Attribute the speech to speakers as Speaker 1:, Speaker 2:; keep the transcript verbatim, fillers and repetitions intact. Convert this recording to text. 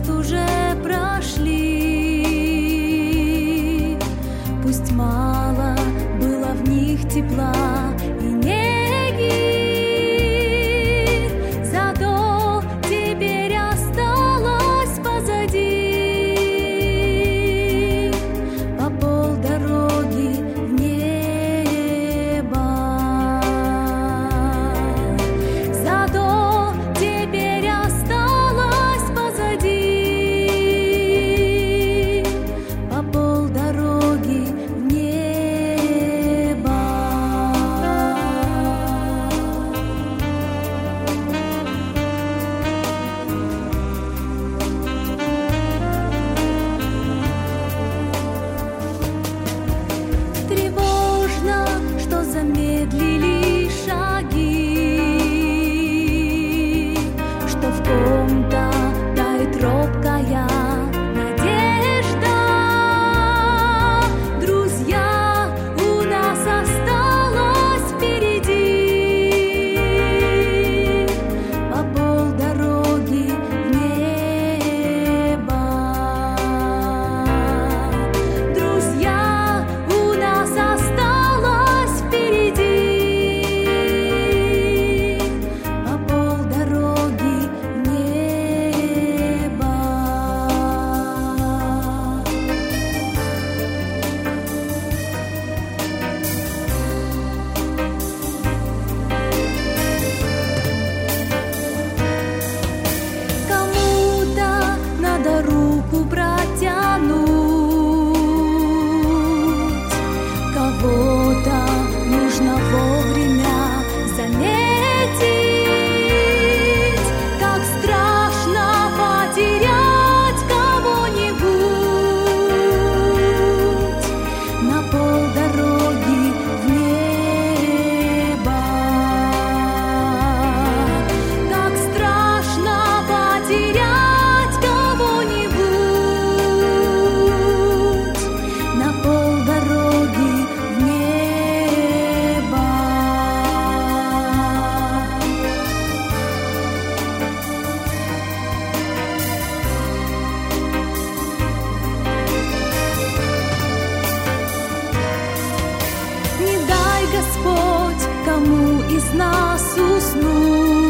Speaker 1: звезд уже прошли. Пусть мало было в них тепла и неги, зато теперь осталось позади по полдороги в небо. Зато теперь осталось позади по полдороги в небо. Тревожно, что замедлили шаги, что в ком-то тает робкая надежда. Друзья, у нас осталось впереди по полдороги в небо. Друзья, у нас осталось впереди по полдороги в небо. Кому-то надо руку протянуть, кого-то нужно вовремя заметить. Как страшно потерять кого-нибудь на полдороги в небо. Как страшно потерять кого-нибудь на полдороги в небо. Не дай, Господь, кому из нас уснуть.